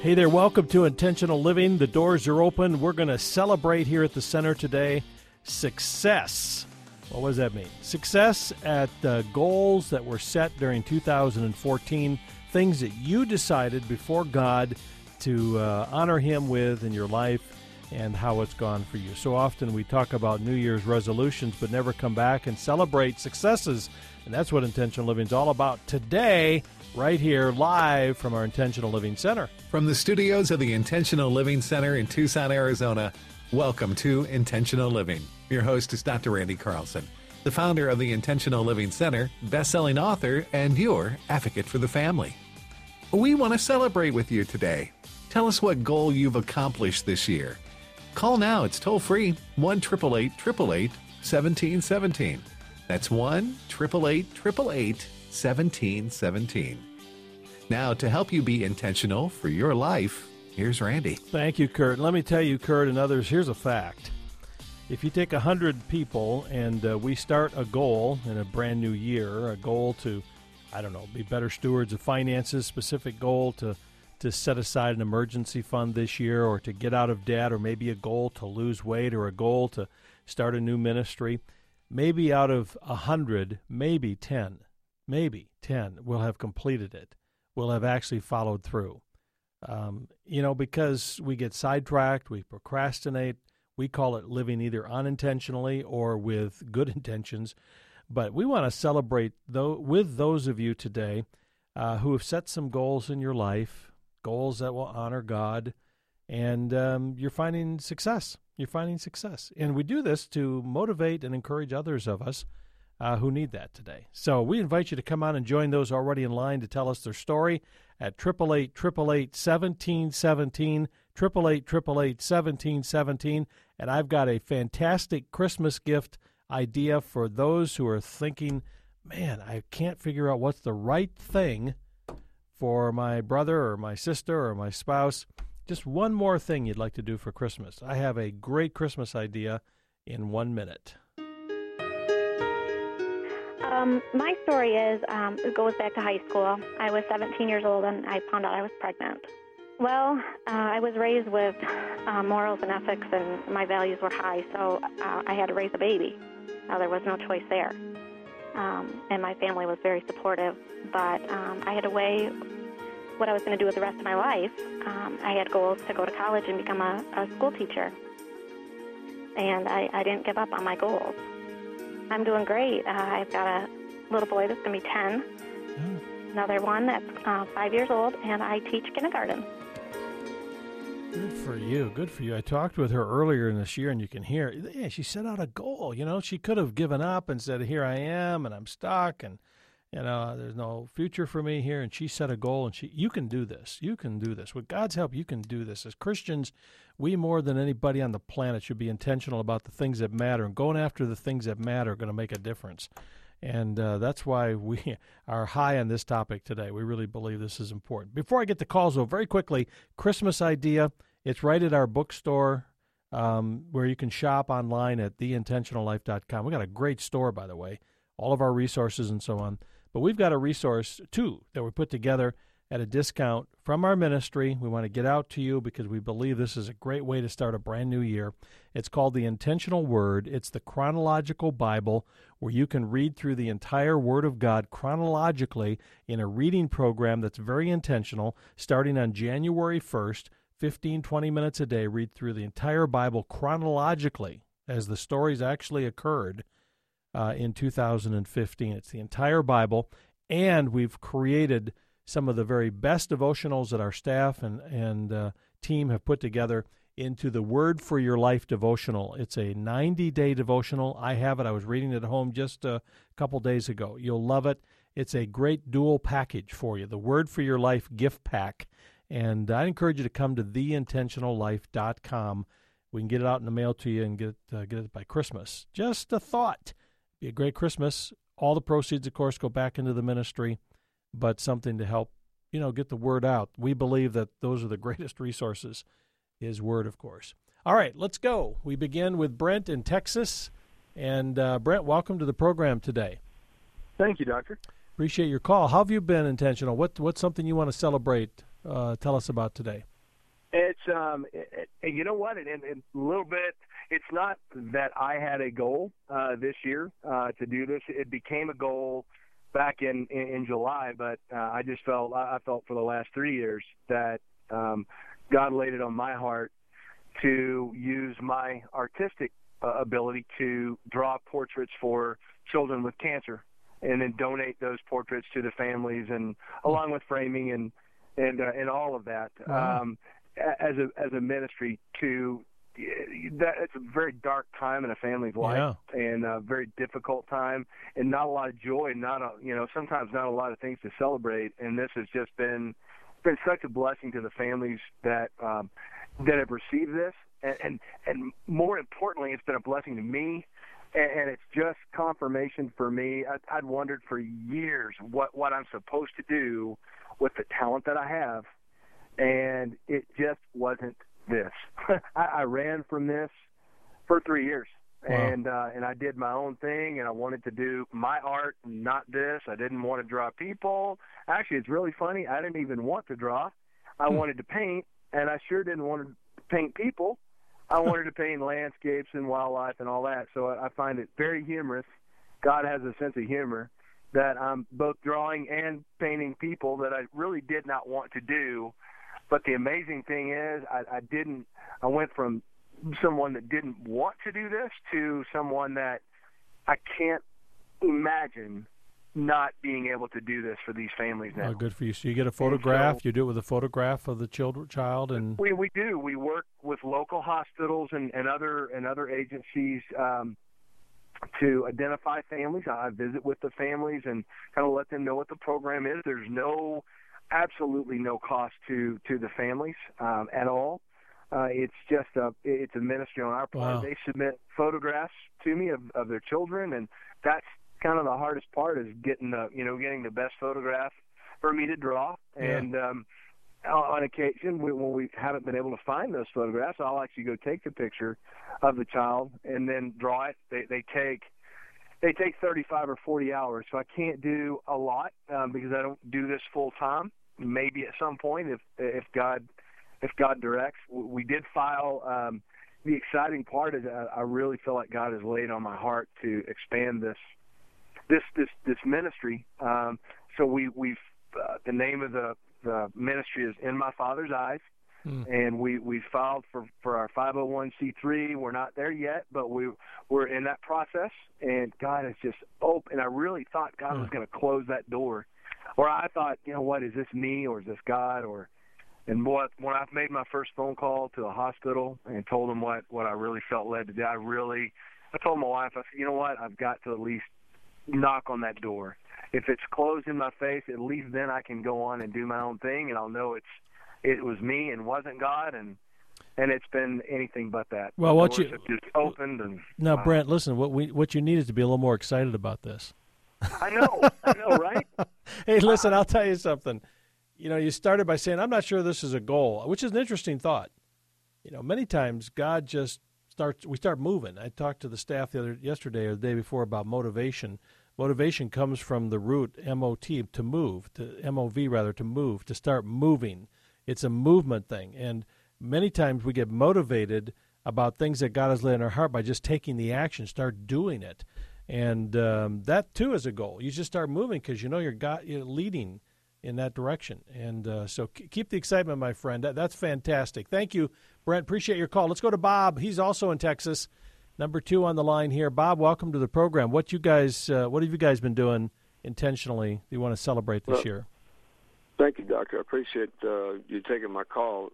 Hey there, welcome to Intentional Living. The doors are open. We're going to celebrate here at the center today success. What does that mean? Success at goals that were set during 2014, things that you decided before God to honor Him with in your life and how it's gone for you. So often we talk about New Year's resolutions but never come back and celebrate successes, and that's what Intentional Living is all about today, right here, live from our Intentional Living Center. From the studios of the Intentional Living Center in Tucson, Arizona, welcome to Intentional Living. Your host is Dr. Randy Carlson, the founder of the Intentional Living Center, best-selling author, and your advocate for the family. We want to celebrate with you today. Tell us what goal you've accomplished this year. Call now. It's toll-free, 1-888-888-1717. That's 1-888-888-1717. Now, to help you be intentional for your life, here's Randy. Thank you, Kurt. Let me tell you, Kurt, and others, here's a fact. If you take 100 people and we start a goal in a brand new year, a goal to, be better stewards of finances, specific goal to set aside an emergency fund this year, or to get out of debt, or maybe a goal to lose weight, or a goal to start a new ministry, maybe out of 100, maybe 10 will have completed it, will have actually followed through. Because we get sidetracked, we procrastinate, we call it living either unintentionally or with good intentions. But we want to celebrate with those of you today who have set some goals in your life, goals that will honor God, and you're finding success. You're finding success. And we do this to motivate and encourage others of us who need that today. So we invite you to come on and join those already in line to tell us their story at 888-888-1717, 888-888-1717. And I've got a fantastic Christmas gift idea for those who are thinking, man, I can't figure out what's the right thing for my brother or my sister or my spouse. Just one more thing you'd like to do for Christmas. I have a great Christmas idea in 1 minute. My story it goes back to high school. I was 17 years old and I found out I was pregnant. Well, I was raised with morals and ethics, and my values were high, so I had to raise a baby. There was no choice there. And my family was very supportive, but I had to weigh what I was going to do with the rest of my life. I had goals to go to college and become a school teacher, and I didn't give up on my goals. I'm doing great. I've got a little boy that's going to be 10, another one that's 5 years old, and I teach kindergarten. Good for you. Good for you. I talked with her earlier in this year, and you can hear, she set out a goal. She could have given up and said, here I am, and I'm stuck, and, there's no future for me here. And she set a goal, and you can do this. You can do this. With God's help, you can do this. As Christians, we more than anybody on the planet should be intentional about the things that matter, and going after the things that matter are going to make a difference. And that's why we are high on this topic today. We really believe this is important. Before I get to calls, though, very quickly, Christmas idea. It's right at our bookstore where you can shop online at theintentionallife.com. We've got a great store, by the way, all of our resources and so on. But we've got a resource, too, that we put together at a discount from our ministry. We want to get out to you because we believe this is a great way to start a brand new year. It's called The Intentional Word. It's the chronological Bible where you can read through the entire Word of God chronologically in a reading program that's very intentional, starting on January 1st, 15, 20 minutes a day. Read through the entire Bible chronologically as the stories actually occurred in 2015. It's the entire Bible, and we've created some of the very best devotionals that our staff and team have put together into the Word for Your Life devotional. It's a 90-day devotional. I have it. I was reading it at home just a couple days ago. You'll love it. It's a great dual package for you, the Word for Your Life gift pack. And I encourage you to come to theintentionallife.com. We can get it out in the mail to you and get it by Christmas. Just a thought. Be a great Christmas. All the proceeds, of course, go back into the ministry, but something to help, get the word out. We believe that those are the greatest resources, His Word, of course. All right, let's go. We begin with Brent in Texas. And Brent, welcome to the program today. Thank you, Doctor. Appreciate your call. How have you been intentional? What's something you want to celebrate? Tell us about today. you know what? And a little bit, it's not that I had a goal this year to do this. It became a goal back in July, but I felt for the last 3 years that God laid it on my heart to use my artistic ability to draw portraits for children with cancer, and then donate those portraits to the families, and along with framing and all of that. Wow. As a ministry to that. It's a very dark time in a family's life, and a very difficult time, and not a lot of joy, sometimes not a lot of things to celebrate. And this has just been such a blessing to the families that have received this, and more importantly, it's been a blessing to me. And it's just confirmation for me. I'd wondered for years what I'm supposed to do with the talent that I have, and it just wasn't this. I ran from this for 3 years, wow. and I did my own thing, and I wanted to do my art, not this. I didn't want to draw people. Actually, it's really funny. I didn't even want to draw. I wanted to paint, and I sure didn't want to paint people. I wanted to paint landscapes and wildlife and all that. So I find it very humorous. God has a sense of humor that I'm both drawing and painting people that I really did not want to do. But the amazing thing is I went from someone that didn't want to do this to someone that I can't imagine not being able to do this for these families now. Oh, good for you. So you get a photograph, you do it with a photograph of the child, and we do. We work with local hospitals and other agencies to identify families. I visit with the families and kind of let them know what the program is. There's absolutely no cost to the families at all. It's just it's a ministry on our part. Wow. They submit photographs to me of their children, and that's kind of the hardest part, is getting the best photograph for me to draw. Yeah. And on occasion, when we haven't been able to find those photographs, I'll actually go take the picture of the child and then draw it. They take 35 or 40 hours, so I can't do a lot because I don't do this full time. Maybe at some point, if God directs. We did file. The exciting part is I really feel like God has laid on my heart to expand this ministry. So we've the name of the ministry is In My Father's Eyes, and we filed for our 501c3. We're not there yet, but we're in that process. And God has just opened. And I really thought God was going to close that door, or I thought, what, is this me or is this God? And when I made my first phone call to the hospital and told them what I really felt led to do, I told my wife, I said, you know what, I've got to at least knock on that door. If it's closed in my face, at least then I can go on and do my own thing, and I'll know it was me and wasn't God, and it's been anything but that. Well, what you just opened and now, Brent, listen, what you need is to be a little more excited about this. I know, right? Hey, listen, I'll tell you something. You started by saying, I'm not sure this is a goal, which is an interesting thought. Many times God just we start moving. I talked to the staff yesterday or the day before about motivation. Motivation comes from the root M-O-T, to move, to M-O-V rather, to move, to start moving. It's a movement thing. And many times we get motivated about things that God has laid in our heart by just taking the action, start doing it. And that, too, is a goal. You just start moving because you're leading in that direction. And so keep the excitement, my friend. That's fantastic. Thank you, Brent. Appreciate your call. Let's go to Bob. He's also in Texas. Number 2 on the line here. Bob, welcome to the program. What have you guys been doing intentionally you want to celebrate this year? Thank you, Doctor. I appreciate you taking my call.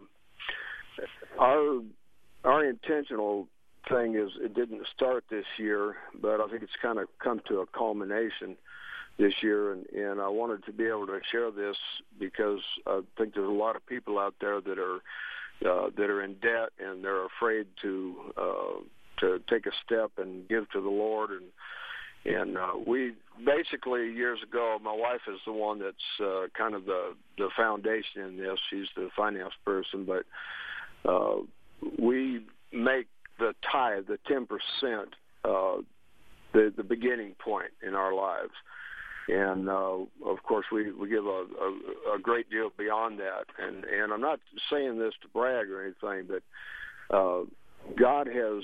Our intentional thing is, it didn't start this year, but I think it's kind of come to a culmination this year, and I wanted to be able to share this because I think there's a lot of people out there that are in debt, and they're afraid to take a step and give to the Lord. And we basically, years ago, my wife is the one that's kind of the foundation in this. She's the finance person, but we make the tithe, the 10%, the beginning point in our lives. And of course, we give a great deal beyond that. And I'm not saying this to brag or anything, but God has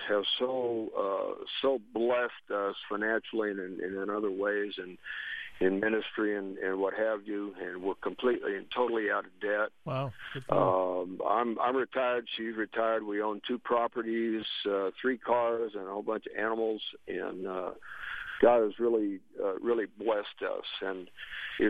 so blessed us financially and in other ways, and in ministry and what have you, and we're completely and totally out of debt. Wow. I'm retired. She's retired. We own 2 properties, 3 cars, and a whole bunch of animals, and God has really blessed us. And if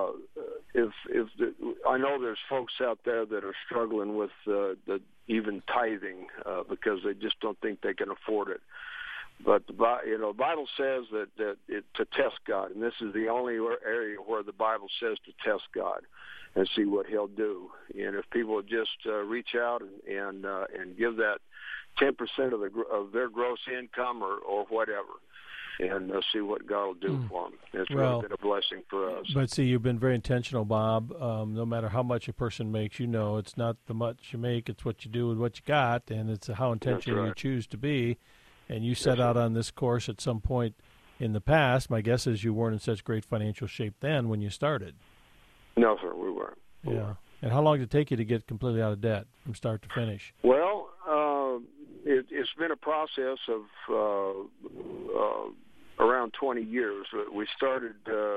I know there's folks out there that are struggling with the even tithing because they just don't think they can afford it. But the Bible says that to test God, and this is the only area where the Bible says to test God and see what He'll do. And if people just reach out and give that 10% of their gross income or whatever, and see what God will do for them. It's really been a blessing for us. But see, you've been very intentional, Bob. No matter how much a person makes, it's not the much you make, it's what you do with what you got, and it's how intentional you choose to be. And you set out on this course at some point in the past. My guess is you weren't in such great financial shape then when you started. No, sir, we weren't. Yeah. And how long did it take you to get completely out of debt from start to finish? Well, it's been a process of around 20 years. We started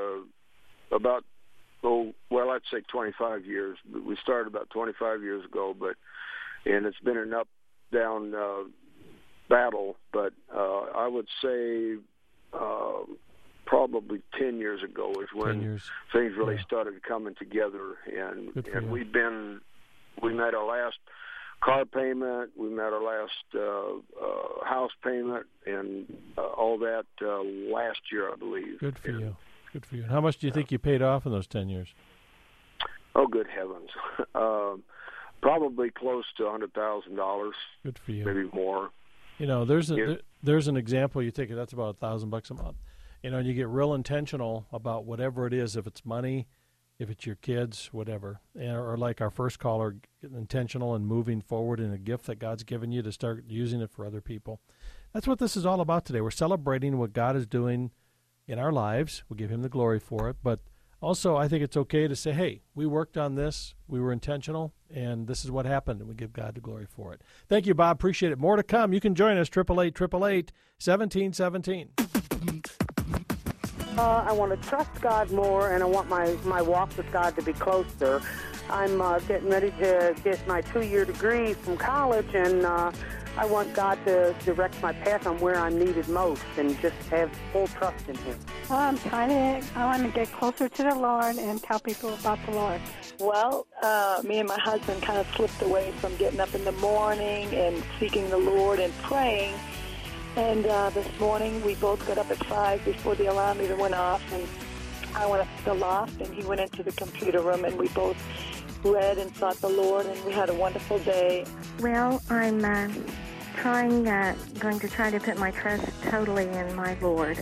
I'd say 25 years. We started about 25 years ago, and it's been an up-down battle, but I would say probably 10 years ago is when things really started coming together, and we made our last car payment, we made our last house payment, and all that last year, I believe. Good for you. Good for you. And how much do you think you paid off in those 10 years? Oh, good heavens. Probably close to $100,000. Good for you. Maybe more. There's an example you take. That's about $1,000 a month. And you get real intentional about whatever it is, if it's money, if it's your kids, whatever. Or like our first caller, getting intentional and moving forward in a gift that God's given you to start using it for other people. That's what this is all about today. We're celebrating what God is doing in our lives. We give Him the glory for it. But also, I think it's okay to say, hey, we worked on this, we were intentional, and this is what happened, and we give God the glory for it. Thank you, Bob. Appreciate it. More to come. You can join us, 888-888-1717. I want to trust God more, and I want my walk with God to be closer. I'm getting ready to get my 2-year degree from college, and I want God to direct my path on where I'm needed most and just have full trust in Him. I want to get closer to the Lord and tell people about the Lord. Well, me and my husband kind of slipped away from getting up in the morning and seeking the Lord and praying. And this morning we both got up at 5 before the alarm even went off. And I went up to the loft and he went into the computer room, and we both read and sought the Lord, and we had a wonderful day. Well, I'm going to try to put my trust totally in my Lord.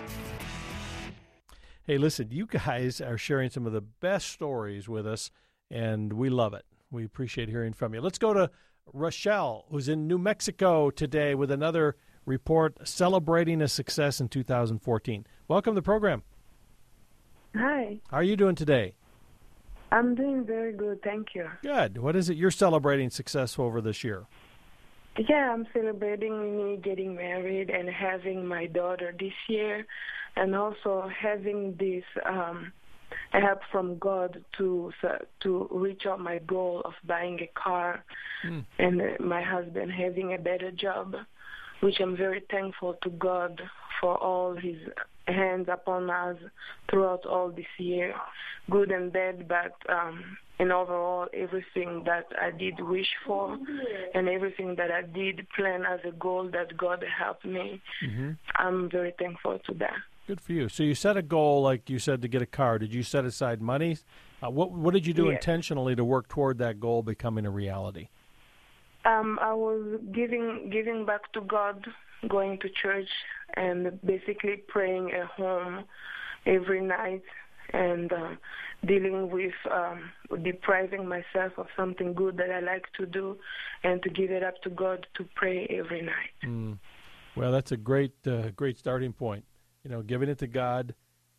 Hey, listen, you guys are sharing some of the best stories with us, and we love it. We appreciate hearing from you. Let's go to Rochelle, who's in New Mexico today with another report celebrating a success in 2014. Welcome to the program. Hi. How are you doing today? I'm doing very good, thank you. Good. What is it you're celebrating success over this year? Yeah, I'm celebrating me getting married and having my daughter this year, and also having this help from God to reach out my goal of buying a car, and my husband having a better job, which I'm very thankful to God for all His hands upon us throughout all this year, good and bad, but and overall everything that I did wish for and everything that I did plan as a goal that God helped me, I'm very thankful to that. Good for you. So you set a goal, like you said, to get a car. Did you set aside money? What did you do intentionally to work toward that goal becoming a reality? I was giving back to God, going to church, and basically praying at home every night, and dealing with depriving myself of something good that I like to do, and to give it up to God to pray every night. Well, that's a great starting point. Giving it to God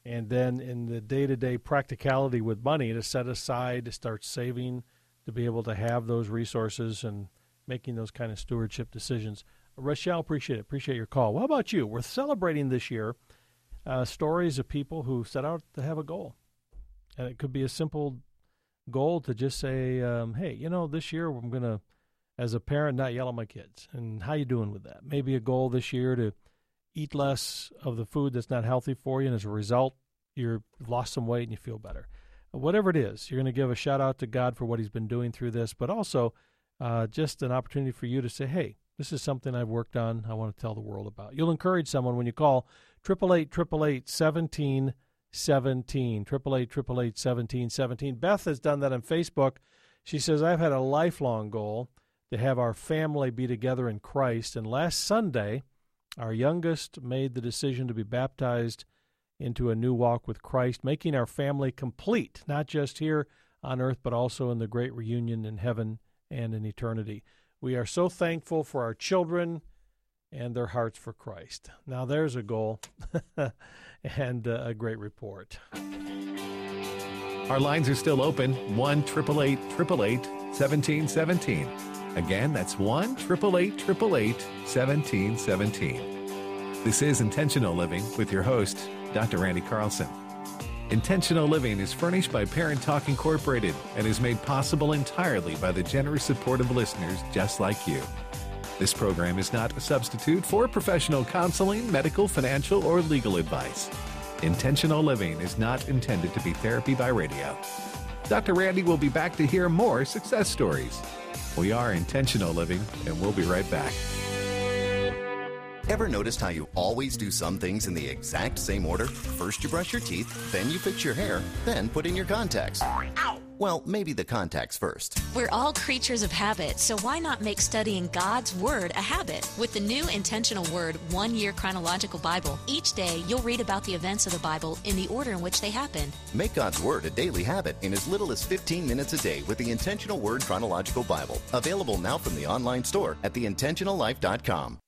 and then in the day-to-day practicality with money, to set aside, to start saving, to be able to have those resources and making those kind of stewardship decisions. Rochelle, appreciate your call. What about you? We're celebrating this year stories of people who set out to have a goal. And it could be a simple goal to just say, hey, this year I'm going to, as a parent, not yell at my kids. And how you doing with that? Maybe a goal this year to eat less of the food that's not healthy for you, and as a result, you've lost some weight and you feel better. Whatever it is, you're going to give a shout-out to God for what he's been doing through this, but also just an opportunity for you to say, hey, this is something I've worked on. I want to tell the world about. You'll encourage someone when you call 888-888-1717, 888-888-1717. Beth has done that on Facebook. She says, I've had a lifelong goal to have our family be together in Christ, and last Sunday, our youngest made the decision to be baptized into a new walk with Christ, making our family complete, not just here on earth, but also in the great reunion in heaven and in eternity. We are so thankful for our children and their hearts for Christ. Now there's a goal and a great report. Our lines are still open, 1-888-888-1717. Again, that's 1-888-888-1717. This is Intentional Living with your host, Dr. Randy Carlson. Intentional Living is furnished by Parent Talk Incorporated and is made possible entirely by the generous support of listeners just like you. This program is not a substitute for professional counseling, medical, financial, or legal advice. Intentional Living is not intended to be therapy by radio. Dr. Randy will be back to hear more success stories. We are Intentional Living, and we'll be right back. Ever noticed how you always do some things in the exact same order? First you brush your teeth, then you fix your hair, then put in your contacts. Ow! Well, maybe the contacts first. We're all creatures of habit, so why not make studying God's Word a habit? With the new Intentional Word 1-Year Chronological Bible, each day you'll read about the events of the Bible in the order in which they happened. Make God's Word a daily habit in as little as 15 minutes a day with the Intentional Word Chronological Bible. Available now from the online store at theintentionallife.com.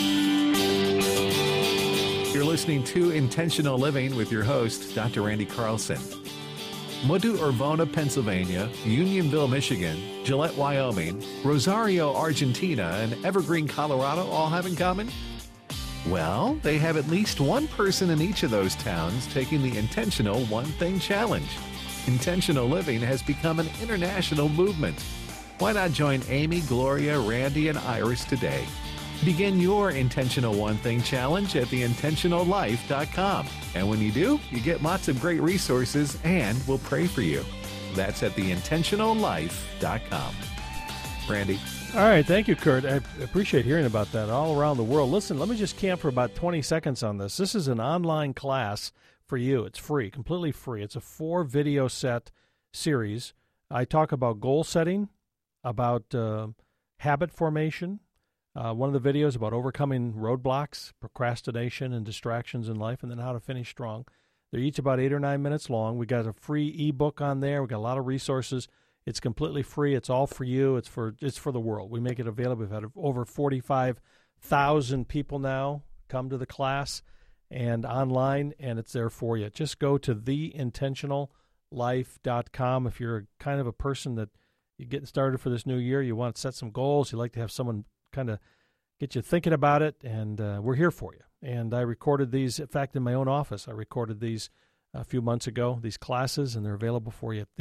You're listening to Intentional Living with your host, Dr. Randy Carlson. What do Urvona, Pennsylvania, Unionville, Michigan, Gillette, Wyoming, Rosario, Argentina, and Evergreen, Colorado all have in common? Well, they have at least one person in each of those towns taking the Intentional One Thing Challenge. Intentional Living has become an international movement. Why not join Amy, Gloria, Randy, and Iris today? Begin your Intentional One Thing Challenge at theintentionallife.com. And when you do, you get lots of great resources and we'll pray for you. That's at theintentionallife.com. Randy. All right. Thank you, Kurt. I appreciate hearing about that all around the world. Listen, let me just camp for about 20 seconds on this. This is an online class for you. It's free, completely free. It's a 4-video set series. I talk about goal setting, about habit formation, one of the videos about overcoming roadblocks, procrastination, and distractions in life, and then how to finish strong. They're each about 8 or 9 minutes long. We got a free ebook on there. We got a lot of resources. It's completely free. It's all for you. It's for the world. We make it available. We've had over 45,000 people now come to the class and online, and it's there for you. Just go to theintentionallife.com if you're kind of a person that you're getting started for this new year. You want to set some goals. You like to have someone kind of get you thinking about it, and we're here for you. And I recorded these, in fact, in my own office. I recorded these a few months ago, these classes, and they're available for you at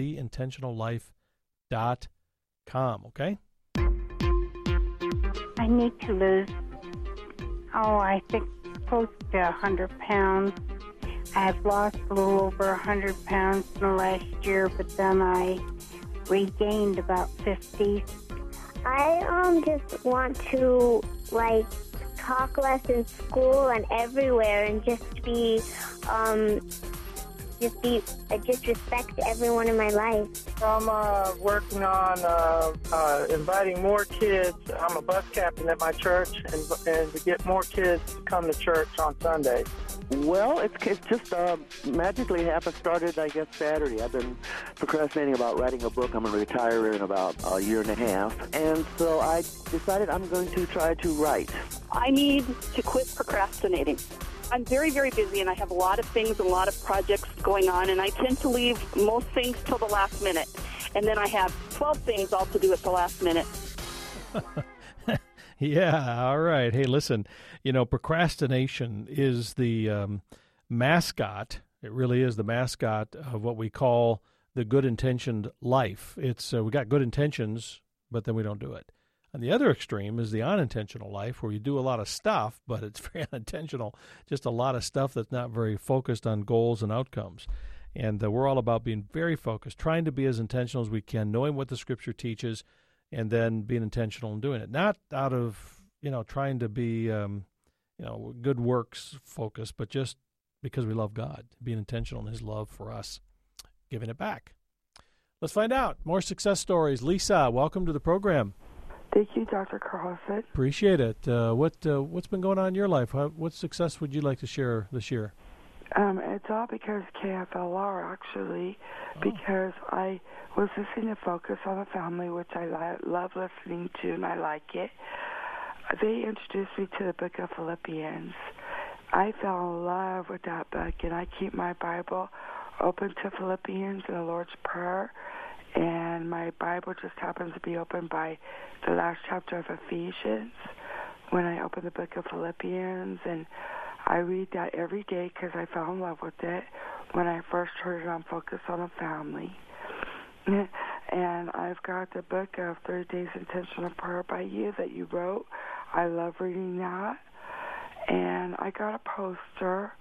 theintentionallife.com, okay? I need to lose, I think close to 100 pounds. I've lost a little over 100 pounds in the last year, but then I regained about 50. I just want to talk less in school and everywhere, and just respect everyone in my life. I'm working on inviting more kids. I'm a bus captain at my church, and to get more kids to come to church on Sundays. Well, it's just magically happened. Started, I guess, Saturday. I've been procrastinating about writing a book. I'm going to retire in about a year and a half. And so I decided I'm going to try to write. I need to quit procrastinating. I'm very, very busy, and I have a lot of things and a lot of projects going on, and I tend to leave most things till the last minute. And then I have 12 things all to do at the last minute. Yeah, all right. Hey, listen, procrastination is the mascot. It really is the mascot of what we call the good-intentioned life. It's we got good intentions, but then we don't do it. And the other extreme is the unintentional life, where you do a lot of stuff, but it's very unintentional, just a lot of stuff that's not very focused on goals and outcomes. And we're all about being very focused, trying to be as intentional as we can, knowing what the Scripture teaches, and then being intentional in doing it. Not out of, trying to be, good works focused, but just because we love God, being intentional in His love for us, giving it back. Let's find out. More success stories. Lisa, welcome to the program. Thank you, Dr. Carlson. Appreciate it. What's been going on in your life? What success would you like to share this year? It's all because KFLR, actually, because I was listening to Focus on the Family, which I love listening to, and I like it. They introduced me to the book of Philippians. I fell in love with that book, and I keep my Bible open to Philippians and the Lord's Prayer, and my Bible just happens to be open by the last chapter of Ephesians when I open the book of Philippians, and I read that every day because I fell in love with it when I first heard it on Focus on the Family. And I've got the book of 30 Days Intentional Prayer by You that you wrote. I love reading that. And I got a poster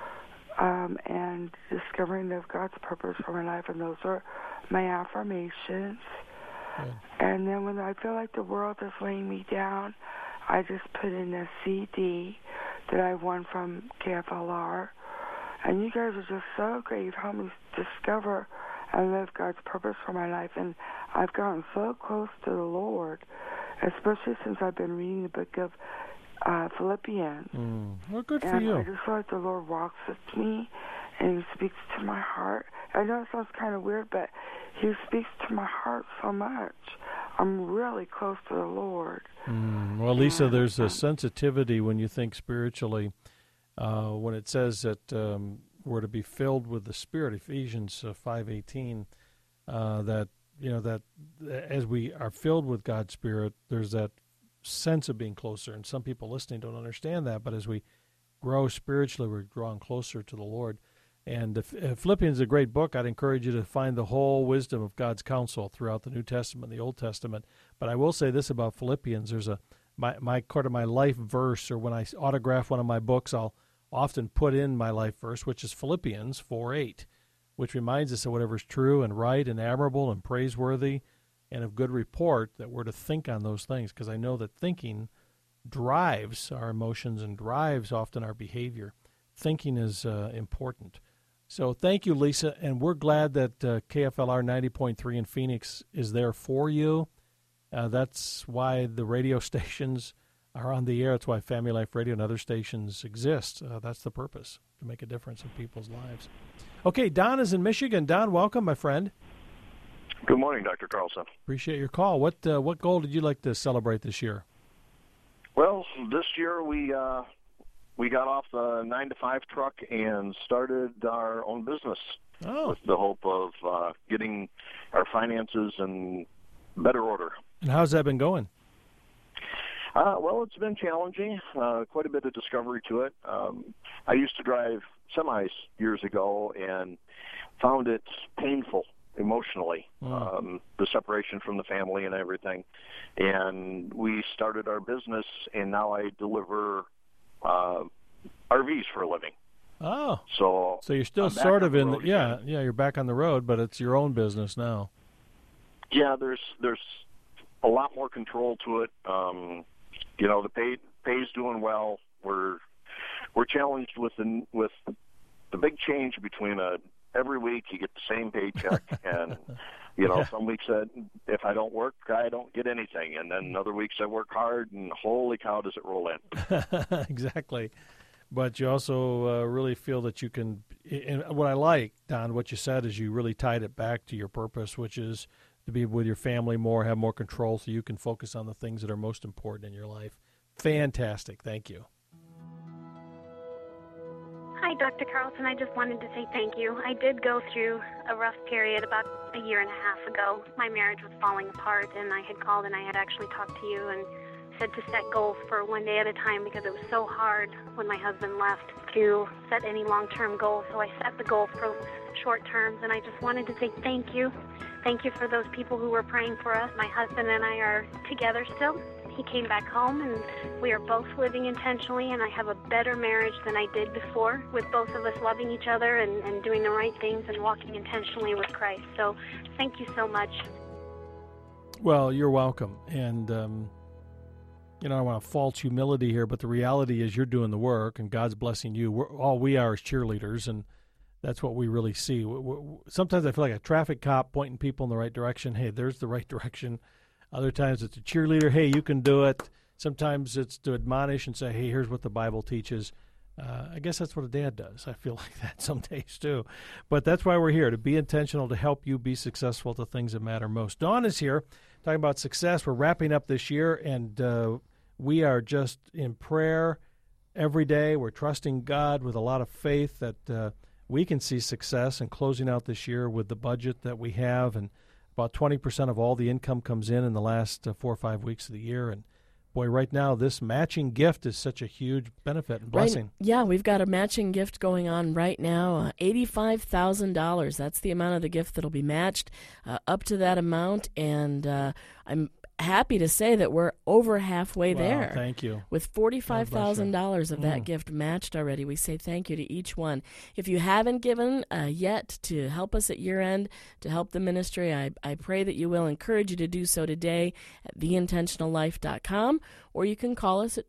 and discovering of God's purpose for my life, and those are my affirmations. Good. And then when I feel like the world is weighing me down, I just put in a CD that I won from KFLR. And you guys are just so great. You've helped me discover and live God's purpose for my life. And I've gotten so close to the Lord, especially since I've been reading the book of Philippians. Well, good for and you. I just feel like the Lord walks with me and He speaks to my heart. I know it sounds kind of weird, but He speaks to my heart so much. I'm really close to the Lord. Well, Lisa, there's a sensitivity when you think spiritually. When it says that we're to be filled with the Spirit, Ephesians 5:18, that as we are filled with God's Spirit, there's that sense of being closer. And some people listening don't understand that, but as we grow spiritually, we're drawn closer to the Lord. And Philippians is a great book. I'd encourage you to find the whole wisdom of God's counsel throughout the New Testament and the Old Testament. But I will say this about Philippians. There's my life verse, or when I autograph one of my books, I'll often put in my life verse, which is Philippians 4:8, which reminds us of whatever is true and right and admirable and praiseworthy and of good report, that we're to think on those things, because I know that thinking drives our emotions and drives often our behavior. Thinking is important. So thank you, Lisa, and we're glad that KFLR 90.3 in Phoenix is there for you. That's why the radio stations are on the air. That's why Family Life Radio and other stations exist. That's the purpose, to make a difference in people's lives. Okay, Don is in Michigan. Don, welcome, my friend. Good morning, Dr. Carlson. Appreciate your call. What goal did you like to celebrate this year? Well, this year we got off the 9-to-5 truck and started our own business with the hope of getting our finances in better order. And how's that been going? Well, it's been challenging, quite a bit of discovery to it. I used to drive semis years ago and found it painful emotionally, the separation from the family and everything. And we started our business, and now I deliver RVs for a living. Oh. So you're still sort of in you're back on the road, but it's your own business now. Yeah, there's a lot more control to it. The pay's doing well. We're challenged with the big change between every week you get the same paycheck, and some weeks if I don't work, I don't get anything, and then other weeks I work hard, and holy cow, does it roll in. Exactly. but you also really feel that you can. And what I like, Don, what you said is you really tied it back to your purpose, which is to be with your family more, have more control, so you can focus on the things that are most important in your life. Fantastic. Thank you. Hi, Dr. Carlson. I just wanted to say thank you. I did go through a rough period about a year and a half ago. My marriage was falling apart, and I had called and I had actually talked to you and said to set goals for one day at a time because it was so hard when my husband left to set any long-term goals. So I set the goal for short terms, and I just wanted to say thank you. Thank you for those people who were praying for us. My husband and I are together still. He came back home, and we are both living intentionally, and I have a better marriage than I did before, with both of us loving each other and doing the right things and walking intentionally with Christ. So thank you so much. Well, you're welcome. And, I don't want to false humility here, but the reality is you're doing the work, and God's blessing you. All we are is cheerleaders, and that's what we really see. Sometimes I feel like a traffic cop pointing people in the right direction. Hey, there's the right direction. Other times it's a cheerleader. Hey, you can do it. Sometimes it's to admonish and say, hey, here's what the Bible teaches. I guess that's what a dad does. I feel like that some days too. But that's why we're here, to be intentional, to help you be successful at the things that matter most. Dawn is here talking about success. We're wrapping up this year, and we are just in prayer every day. We're trusting God with a lot of faith that we can see success in closing out this year with the budget that we have, and about 20% of all the income comes in the last 4 or 5 weeks of the year. And, boy, right now this matching gift is such a huge benefit and blessing. Right, yeah, we've got a matching gift going on right now, $85,000. That's the amount of the gift that will be matched up to that amount. And I'm happy to say that we're over halfway there. Thank you. With $45,000 of that gift matched already. We say thank you to each one. If you haven't given yet to help us at year end, to help the ministry, I pray that you will. Encourage you to do so today at theintentionallife.com, or you can call us at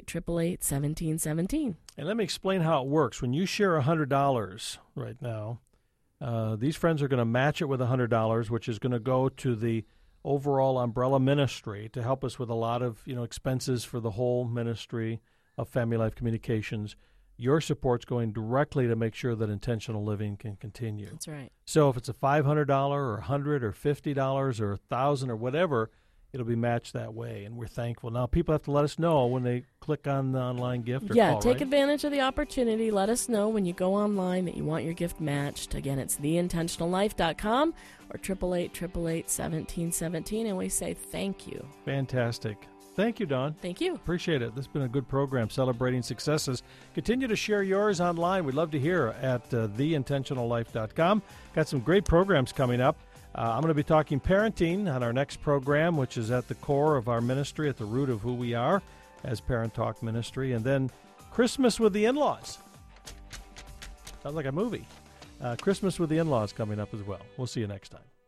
888-888-1717. And let me explain how it works. When you share $100 right now, these friends are going to match it with $100, which is going to go to the overall umbrella ministry to help us with a lot of expenses for the whole ministry of Family Life Communications. Your support's going directly to make sure that intentional living can continue. That's right. So if it's a $500 or $100 or $50 or $1,000 or whatever, it'll be matched that way, and we're thankful. Now, people have to let us know when they click on the online gift or call, take right? advantage of the opportunity. Let us know when you go online that you want your gift matched. Again, it's theintentionallife.com or 888-888-1717, and we say thank you. Fantastic. Thank you, Dawn. Thank you. Appreciate it. This has been a good program, celebrating successes. Continue to share yours online. We'd love to hear at theintentionallife.com. Got some great programs coming up. I'm going to be talking parenting on our next program, which is at the core of our ministry, at the root of who we are as Parent Talk Ministry. And then Christmas with the in-laws. Sounds like a movie. Christmas with the in-laws coming up as well. We'll see you next time.